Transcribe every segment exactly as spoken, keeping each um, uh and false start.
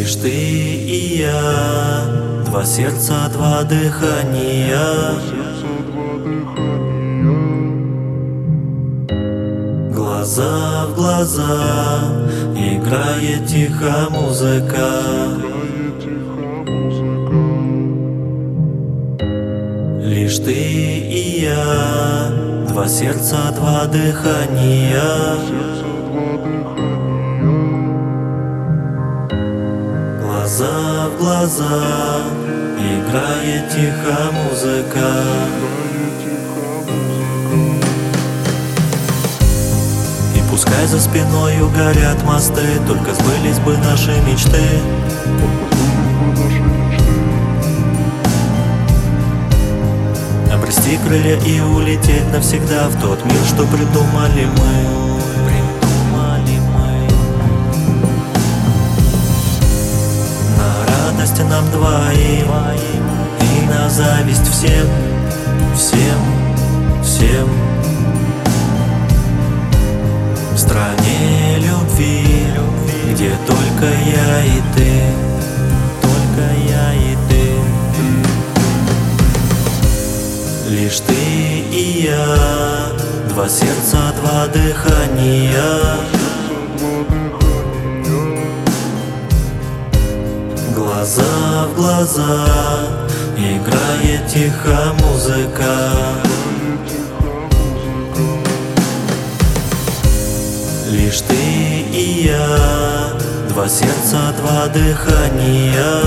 Лишь ты и я, два сердца, два дыхания. Глаза в глаза играет тихо музыка. Лишь ты и я, два сердца, два дыхания. Глаза в глаза играет тихо музыка. И пускай за спиною горят мосты, только сбылись бы наши мечты. Обрести крылья и улететь навсегда в тот мир, что придумали мы. Нам двоим и на зависть всем, всем, всем. В стране любви, где только я и ты, только я и ты. Лишь ты и я, два сердца, два дыхания. Глаза в глаза играет тихо музыка. Лишь ты и я, два сердца, два дыхания.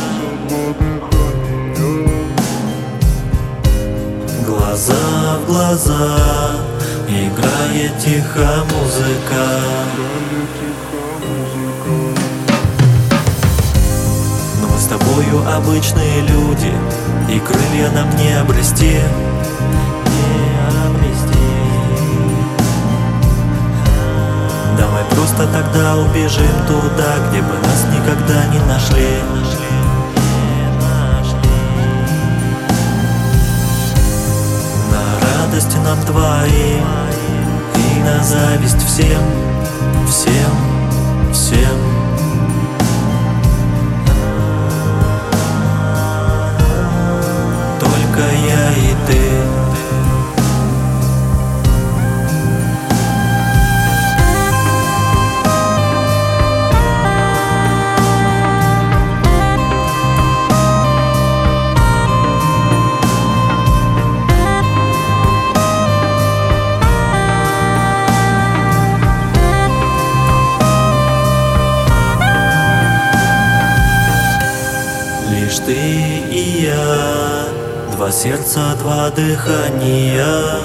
Глаза в глаза играет тихо музыка. С тобою обычные люди, и крылья нам не обрести, не обрести. Давай просто тогда убежим туда, где бы нас никогда не нашли. На радость нам двоим и на зависть всем, всем, всем. Я и ты. Лишь ты и я, два сердца, два дыхания.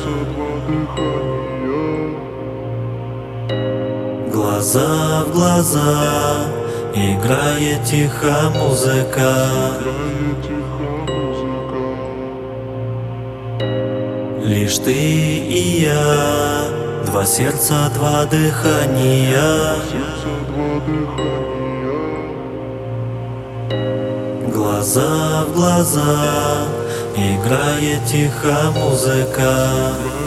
Глаза в глаза играет тихо музыка. Лишь ты и я, два сердца, два дыхания. Глаза в глаза играет тихо музыка.